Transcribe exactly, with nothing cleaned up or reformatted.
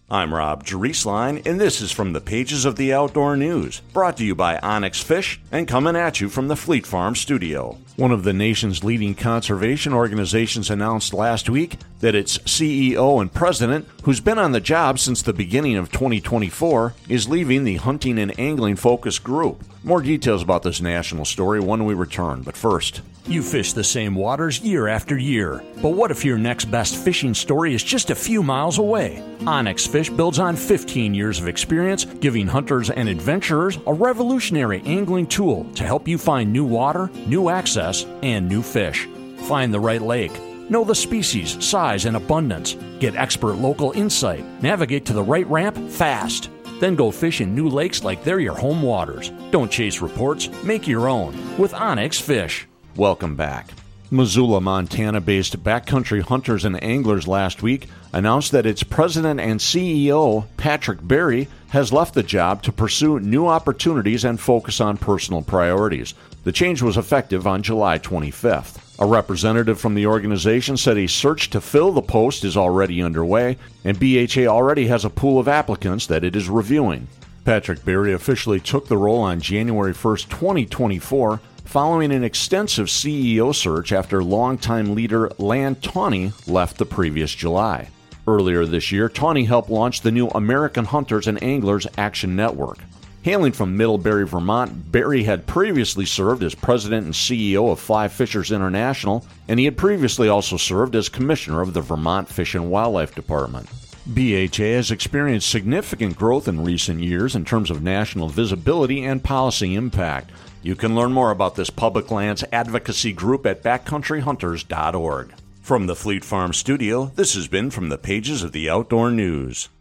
I'm Rob Drieslein, and this is from the pages of the Outdoor News, brought to you by Onyx Fish and coming at you from the Fleet Farm studio. One of the nation's leading conservation organizations announced last week that its C E O and president, who's been on the job since the beginning of twenty twenty-four, is leaving the hunting and angling focused group. More details about this national story when we return, but first. You fish the same waters year after year, but what if your next best fishing story is just a few miles away? Onyx Fish builds on fifteen years of experience, giving hunters and adventurers a revolutionary angling tool to help you find new water, new access, and new fish. Find the right lake. Know the species, size, and abundance. Get expert local insight. Navigate to the right ramp fast. Then go fish in new lakes like they're your home waters. Don't chase reports, make your own with Onyx Fish. Welcome back. Missoula, Montana-based Backcountry Hunters and Anglers last week announced that its president and C E O, Patrick Berry, has left the job to pursue new opportunities and focus on personal priorities. The change was effective on July twenty-fifth. A representative from the organization said a search to fill the post is already underway, and B H A already has a pool of applicants that it is reviewing. Patrick Berry officially took the role on January first, twenty twenty-four, following an extensive C E O search after longtime leader Lan Tawney left the previous July. Earlier this year, Tawney helped launch the new American Hunters and Anglers Action Network. Hailing from Middlebury, Vermont, Berry had previously served as president and C E O of Fly Fishers International, and he had previously also served as commissioner of the Vermont Fish and Wildlife Department. B H A has experienced significant growth in recent years in terms of national visibility and policy impact. You can learn more about this public lands advocacy group at backcountry hunters dot org. From the Fleet Farm studio, this has been From the Pages of the Outdoor News.